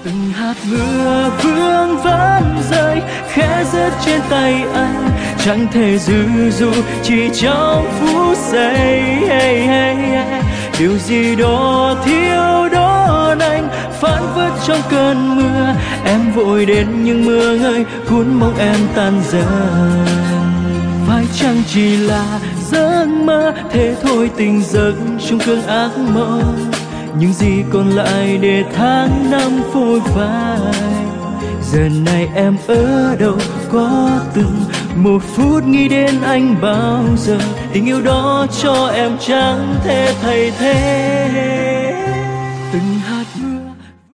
Từng hạt mưa vương vẫn rơi khẽ rớt trên tay anh, chẳng thể dư dụ chỉ trong phút giây. Điều gì đó thiếu đón anh phán vất trong cơn mưa, em vội đến nhưng mưa ngơi cuốn mong em tan dần. Phải chăng chỉ là giấc mơ, thế thôi tình giấc trong cơn ác mộng, những gì còn lại để tháng năm phôi phai. Giờ này em ở đâu, có từng một phút nghĩ đến anh bao giờ, tình yêu đó cho em chẳng thể thay thế.